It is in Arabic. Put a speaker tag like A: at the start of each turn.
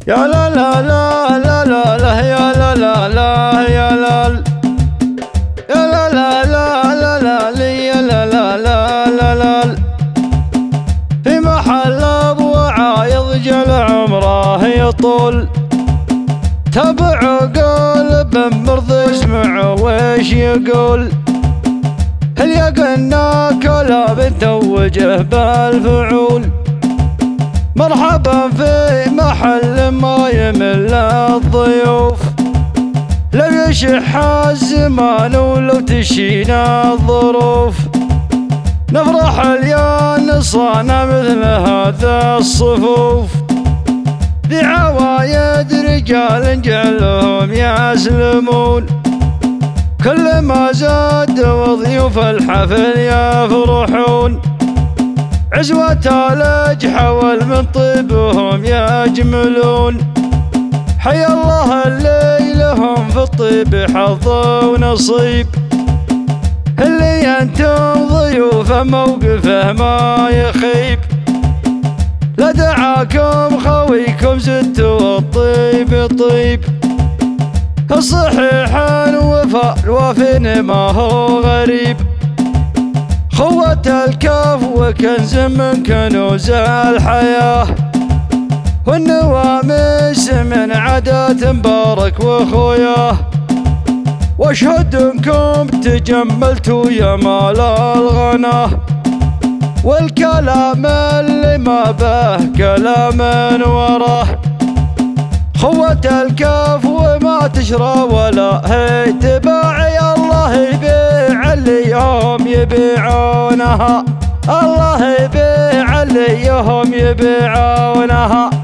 A: يا لا لا لا لا لا لا يا لا لا لا يا لا يا لا لا لا لا لا يا لا لا لا لا لا في محل ابو عايض جل عمره يطول تبع قول بن برض اسمع ويش يقول هل يقنا كلام توجه بالفعول مرحبا في محل ما يمل الضيوف لو يشح الزمان ولو تشينا الظروف نفرح اليوم صانا مثل هذا الصفوف ذي عوايد رجال جعلهم يسلمون كل ما زاد وضيوف الحفل يفرحون عزوة الأجحى من طيبهم يجملون حي الله اللي لهم في الطيب حظ ونصيب اللي انتم ضيوفه موقفه ما يخيب لا دعاكم خويكم زدتوا الطيب طيب الصحيح الوفاء الوافين ما هو غريب خوة الكاف وكنز من كنوز الحياة والنواميس من عادات مبارك وخوياه واشهد انكم تجملتوا يا مال الغناه والكلام اللي ما به كلام وراه خوة الكاف وما تشرى ولا هي تباعي الله يبيع اللي يوم يبيعونها الله يبيع اللي يوم يبيعونها